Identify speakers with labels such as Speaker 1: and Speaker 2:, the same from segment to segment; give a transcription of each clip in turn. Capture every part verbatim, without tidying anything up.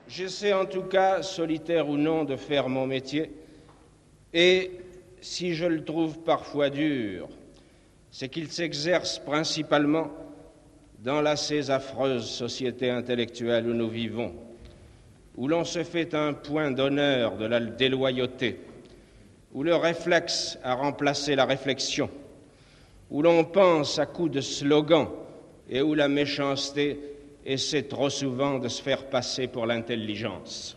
Speaker 1: J'essaie en tout cas, solitaire ou non, de faire mon métier, et si je le trouve parfois dur, c'est qu'il s'exerce principalement dans la ces affreuse société intellectuelle où nous vivons, où l'on se fait un point d'honneur de la déloyauté, où le réflexe a remplacé la réflexion, où l'on pense à coups de slogans et où la méchanceté essaie trop souvent de se faire passer pour l'intelligence.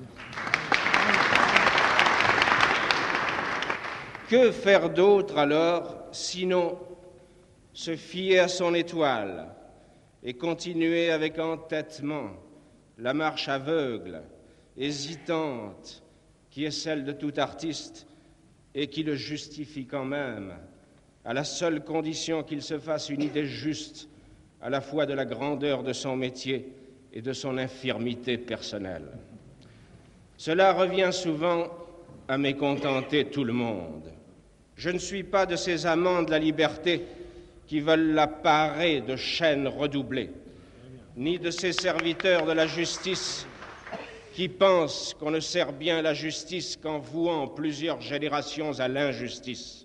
Speaker 1: Que faire d'autre alors, sinon se fier à son étoile et continuer avec entêtement la marche aveugle, hésitante, qui est celle de tout artiste et qui le justifie quand même, à la seule condition qu'il se fasse une idée juste à la fois de la grandeur de son métier et de son infirmité personnelle. Cela revient souvent à mécontenter tout le monde. Je ne suis pas de ces amants de la liberté qui veulent la parer de chaînes redoublées, ni de ces serviteurs de la justice qui pensent qu'on ne sert bien la justice qu'en vouant plusieurs générations à l'injustice.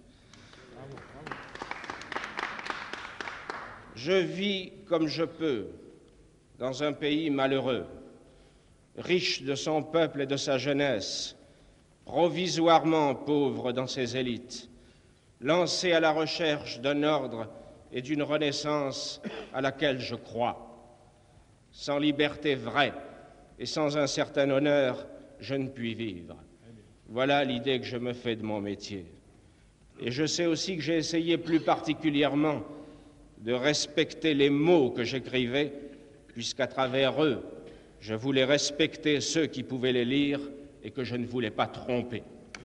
Speaker 1: Je vis comme je peux dans un pays malheureux, riche de son peuple et de sa jeunesse, provisoirement pauvre dans ses élites, lancé à la recherche d'un ordre et d'une renaissance à laquelle je crois. Sans liberté vraie et sans un certain honneur, je ne puis vivre. Voilà l'idée que je me fais de mon métier. Et je sais aussi que j'ai essayé plus particulièrement de respecter les mots que j'écrivais, puisqu'à travers eux, je voulais respecter ceux qui pouvaient les lire et que je ne voulais pas tromper.